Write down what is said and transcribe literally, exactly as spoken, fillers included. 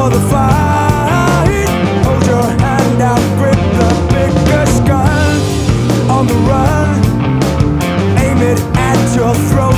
the fight. Hold your hand out, grip the biggest gun. On the run, aim it at your throat.